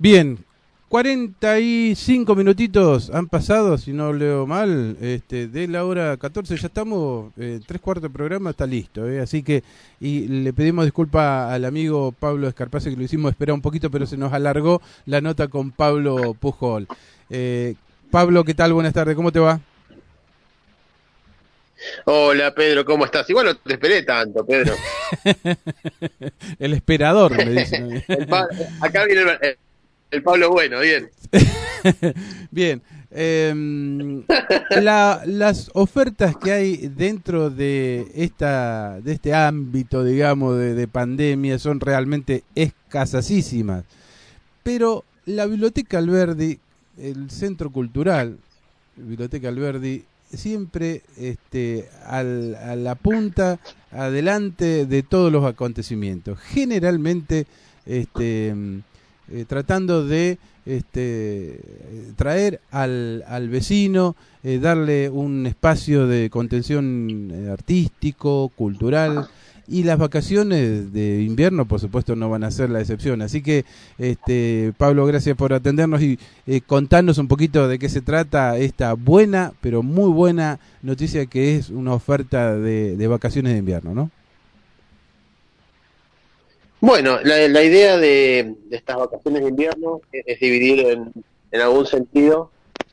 Bien, 45 minutitos han pasado, si no leo mal, de la hora 14, ya estamos, 3/4 del programa está listo, así que, y le pedimos disculpas al amigo Pablo Escarpace que lo hicimos esperar un poquito, pero se nos alargó la nota con Pablo Pujol. Pablo, ¿qué tal? Buenas tardes, ¿cómo te va? Hola Pedro, ¿cómo estás? Igual no te esperé tanto, Pedro. El esperador, me dicen a mí. Acá viene el Pablo Bueno, bien. Bien, las ofertas que hay dentro de este ámbito, digamos, de pandemia son realmente escasísimas. Pero la Biblioteca Alberdi, el Centro Cultural, Biblioteca Alberdi, siempre a la punta, adelante de todos los acontecimientos. Generalmente, tratando de traer al vecino, darle un espacio de contención artístico, cultural, y las vacaciones de invierno, por supuesto, no van a ser la excepción. Así que, Pablo, gracias por atendernos y contarnos un poquito de qué se trata esta buena, pero muy buena noticia que es una oferta de vacaciones de invierno, ¿no? Bueno, la idea de estas vacaciones de invierno es dividir en algún sentido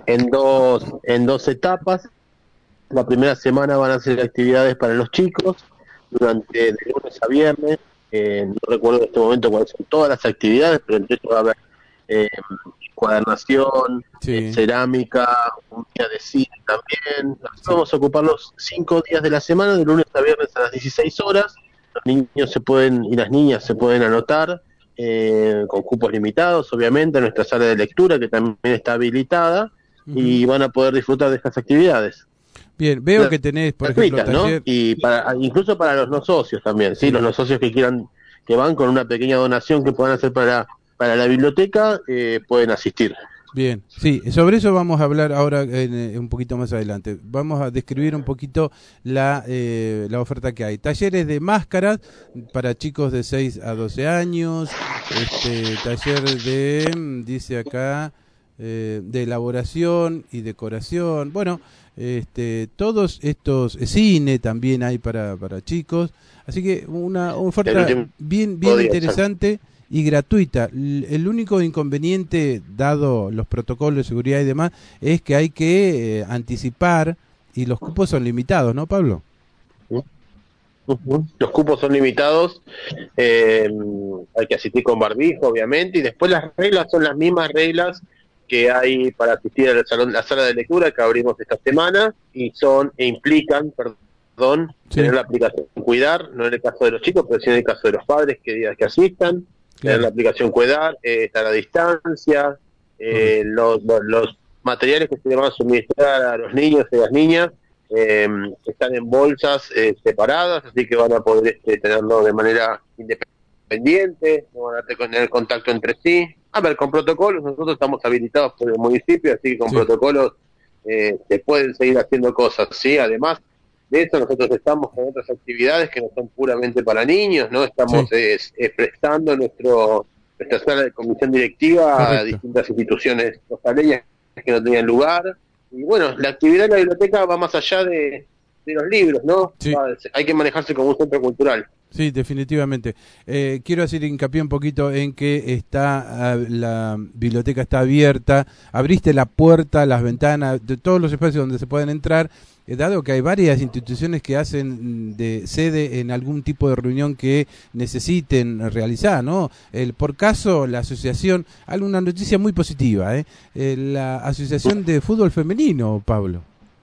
en dos etapas. La primera semana van a ser actividades para los chicos durante de lunes a viernes. No recuerdo en este momento cuáles son todas las actividades, pero entre ellos va a haber eh, cuadernación, Sí. cerámica, un día de cine también. Así vamos a ocupar los 5 días de la semana, de lunes a viernes a las 16 horas. Los niños y las niñas se pueden anotar con cupos limitados, obviamente, en nuestra sala de lectura, que también está habilitada, Ujú. y van a poder disfrutar de estas actividades Bien, veo que tenés, por ejemplo, gratuitas, ¿no? taller. Y incluso para los no socios también, ¿sí? Los Sí. no socios que quieran, que van con una pequeña donación que puedan hacer para la biblioteca, pueden asistir. Bien, sí, sobre eso vamos a hablar ahora un poquito más adelante. Vamos a describir un poquito la oferta que hay. Talleres de máscaras para chicos de 6 a 12 años, taller dice acá, de elaboración y decoración. Bueno, todos estos, cine también hay para chicos. Así que una El oferta último bien día, exacto. interesante y gratuita. El único inconveniente, dado los protocolos de seguridad y demás, es que hay que anticipar y los cupos son limitados, ¿no, Pablo? Ujú. Los cupos son limitados, hay que asistir con barbijo, obviamente, y después las reglas son las mismas reglas que hay para asistir al salón, la sala de lectura que abrimos esta semana, implican, perdón, tener Sí, la aplicación Cuidar, no en el caso de los chicos, pero sí en el caso de los padres que asistan, tener la claro, aplicación Cuidar, estar a distancia, correcto. los materiales que se le van a suministrar a los niños y las niñas eh, están en bolsas separadas, así que van a poder tenerlo de manera independiente, no van a tener contacto entre sí. A ver, con protocolos, nosotros estamos habilitados por el municipio, así que con Sí, protocolos se pueden seguir haciendo cosas, ¿sí? Además de eso, nosotros estamos con otras actividades que no son puramente para niños, ¿no? Estamos sí, prestando nuestra sala de comisión directiva a correcto. distintas instituciones rosaleñas que no tenían lugar. Y bueno, la actividad de la biblioteca va más allá de los libros, ¿no? Sí. Hay que manejarse como un centro cultural. Sí, definitivamente. Quiero hacer hincapié un poquito en que la biblioteca está abierta, abriste la puerta, las ventanas, de todos los espacios donde se pueden entrar, dado que hay varias instituciones que hacen de sede en algún tipo de reunión que necesiten realizar, ¿no? Por caso, la asociación, alguna noticia muy positiva, la Asociación de Fútbol Femenino, Pablo.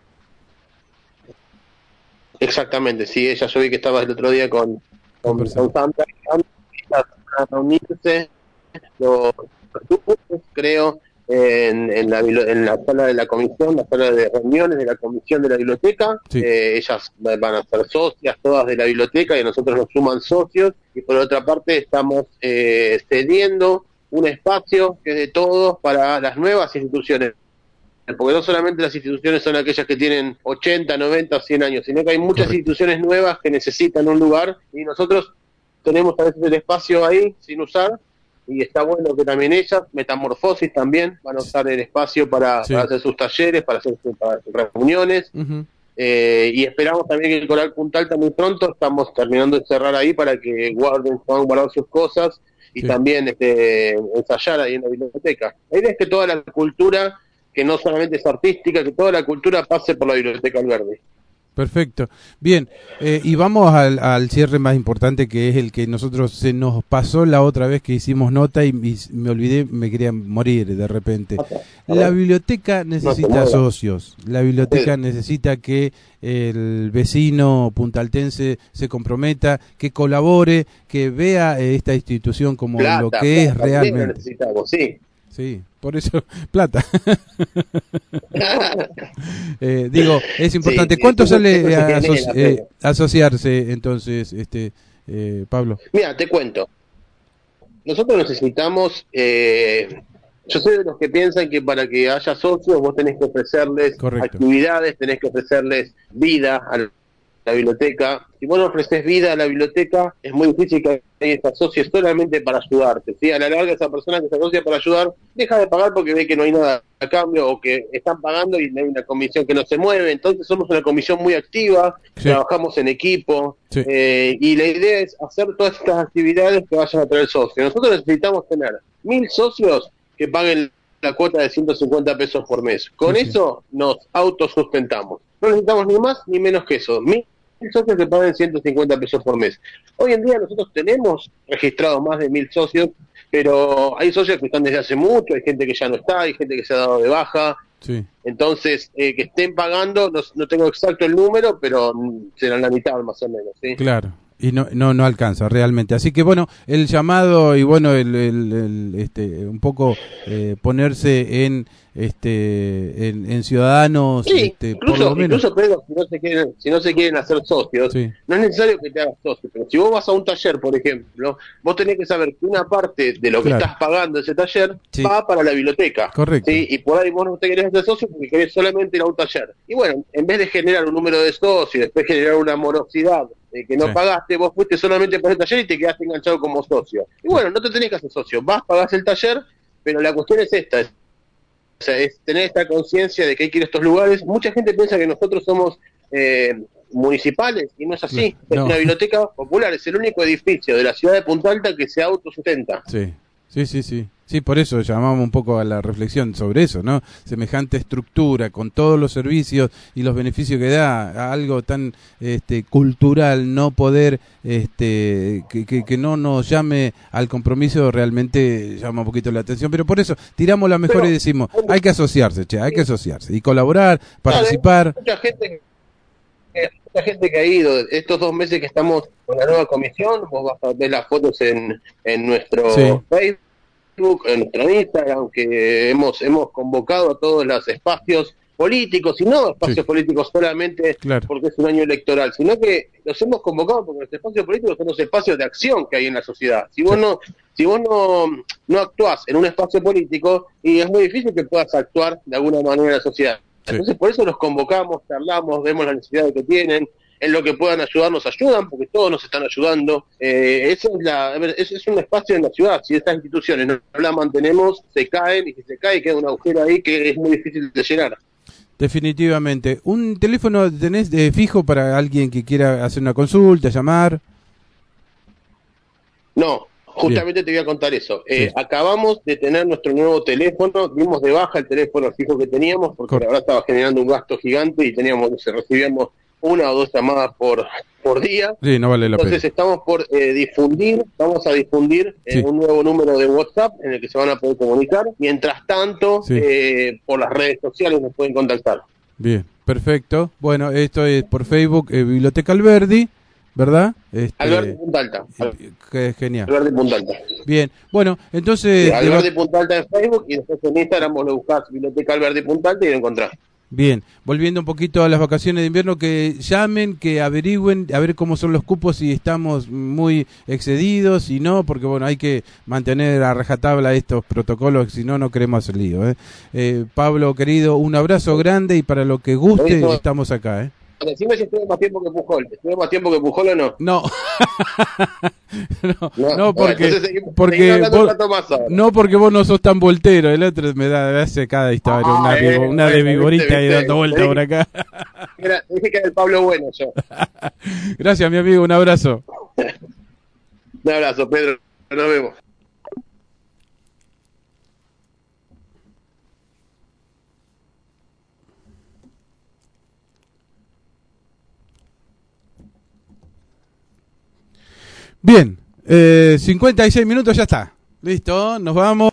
Exactamente, sí, ella yo vi que estabas el otro día con Conversando. Sandra, a reunirse los grupos, creo, en la sala de la comisión, la sala de reuniones de la comisión de la biblioteca. Sí, Ellas van a ser socias todas de la biblioteca y a nosotros nos suman socios. Y por otra parte estamos cediendo un espacio que es de todos para las nuevas instituciones. Porque no solamente las instituciones son aquellas que tienen 80, 90 o 100 años, sino que hay muchas correcto. instituciones nuevas que necesitan un lugar y nosotros tenemos a veces el espacio ahí sin usar y está bueno que también ellas, Metamorfosis también, van a usar el espacio para hacer sus talleres, para hacer sus reuniones. Y esperamos también que el Coral Punta Alta muy pronto, estamos terminando de cerrar ahí para que puedan guardar sus cosas y también ensayar ahí en la biblioteca. La idea es que toda la cultura, que no solamente es artística, que toda la cultura pase por la Biblioteca Alberdi. Perfecto. Bien, y vamos al cierre más importante, que es el que se nos pasó la otra vez que hicimos nota y me olvidé, me quería morir de repente. La biblioteca necesita socios, la biblioteca necesita que el vecino puntaltense se comprometa, que colabore, que vea esta institución como lo que es realmente. Necesitamos, sí. Sí, por eso, plata. Digo, es importante. ¿Cuánto sale asociarse entonces, Pablo? Mira, te cuento. Nosotros necesitamos, yo soy de los que piensan que para que haya socios vos tenés que ofrecerles actividades, tenés que ofrecerles vida a la biblioteca. Si vos no ofreces vida a la biblioteca, es muy difícil que alguien se asocie solamente para ayudarte, ¿sí? A la larga, esa persona que se asocia para ayudar deja de pagar porque ve que no hay nada a cambio, o que están pagando y hay una comisión que no se mueve. Entonces somos una comisión muy activa, trabajamos en equipo, y la idea es hacer todas estas actividades que vayan a traer socios. Nosotros necesitamos tener 1000 socios que paguen la cuota de 150 pesos por mes. Con eso nos autosustentamos. No necesitamos ni más ni menos que eso. 1000 socios que paguen 150 pesos por mes. Hoy en día nosotros tenemos registrados más de 1000 socios, pero hay socios que están desde hace mucho, hay gente que ya no está, hay gente que se ha dado de baja. Entonces, que estén pagando, no tengo exacto el número, pero serán la mitad más o menos. ¿Sí? Claro. Y no alcanza realmente, así que bueno, el llamado y bueno, un poco ponerse en ciudadanos, por lo menos. Incluso Pedro, si no se quieren hacer socios, no es necesario que te hagas socio, pero si vos vas a un taller, por ejemplo, vos tenés que saber que una parte de lo que estás pagando ese taller va para la biblioteca. Correcto. ¿Sí? Y por ahí vos no te querés hacer socio porque querés solamente ir a un taller. Y bueno, en vez de generar un número de socios y después generar una morosidad que no pagaste, vos fuiste solamente por el taller y te quedaste enganchado como socio. Y bueno, no te tenés que hacer socio, pagás el taller, pero la cuestión es esta, es tener esta conciencia de que hay que ir a estos lugares. Mucha gente piensa que nosotros somos municipales, y no es así. Es una biblioteca popular, es el único edificio de la ciudad de Punta Alta que se autosustenta. Sí, por eso llamamos un poco a la reflexión sobre eso, ¿no? Semejante estructura, con todos los servicios y los beneficios que da, a algo tan cultural, no poder, que no nos llame al compromiso, realmente llama un poquito la atención. Pero por eso tiramos la mejor y decimos, hay que asociarse, hay que asociarse y colaborar, participar. Mucha gente que ha ido estos 2 meses que estamos con la nueva comisión, vos vas a ver las fotos en nuestro Facebook, en nuestro Instagram, que hemos convocado a todos los espacios políticos, y no espacios políticos solamente porque es un año electoral, sino que los hemos convocado porque los espacios políticos son los espacios de acción que hay en la sociedad. Si vos no actuás en un espacio político, y es muy difícil que puedas actuar de alguna manera en la sociedad. Entonces por eso los convocamos, charlamos, vemos las necesidades que tienen, en lo que puedan ayudar nos ayudan, porque todos nos están ayudando. Es un espacio en la ciudad. Si estas instituciones no la mantenemos, se caen, y si se cae queda un agujero ahí que es muy difícil de llenar. Definitivamente. ¿Un teléfono tenés fijo para alguien que quiera hacer una consulta, llamar? No, justamente te voy a contar eso. Acabamos de tener nuestro nuevo teléfono, dimos de baja el teléfono fijo que teníamos, porque la verdad estaba generando un gasto gigante y recibíamos 1 o 2 llamadas por día. Sí, no vale la pena. Entonces estamos por vamos a difundir un nuevo número de WhatsApp en el que se van a poder comunicar. Mientras tanto, por las redes sociales nos pueden contactar. Bien, perfecto. Bueno, esto es por Facebook, Biblioteca Alberdi, ¿verdad? Alberdi Punta Alta. Que es genial. Alberdi Punta Alta. Bien, bueno, entonces... Alberdi Punta Alta en Facebook, y después en Instagram vos lo buscás Biblioteca Alberdi Punta Alta y lo encontrás. Bien, volviendo un poquito a las vacaciones de invierno, que llamen, que averigüen, a ver cómo son los cupos, si estamos muy excedidos, si no, porque bueno, hay que mantener a rajatabla estos protocolos, si no, no queremos hacer lío. Pablo, querido, un abrazo grande, y para lo que guste, estamos acá. Decime si estuve más tiempo que Pujol. ¿Estuve más tiempo que Pujol o no? No. No, no, Bueno, entonces seguimos hablando un rato más ahora. no, porque vos no sos tan voltero. El otro me hace cada historia, una de Viborita ahí dando vuelta por acá. Dije que era el Pablo Bueno yo. Gracias, mi amigo, un abrazo. Un abrazo, Pedro. Nos vemos. Bien, 56 minutos ya está. Listo, nos vamos.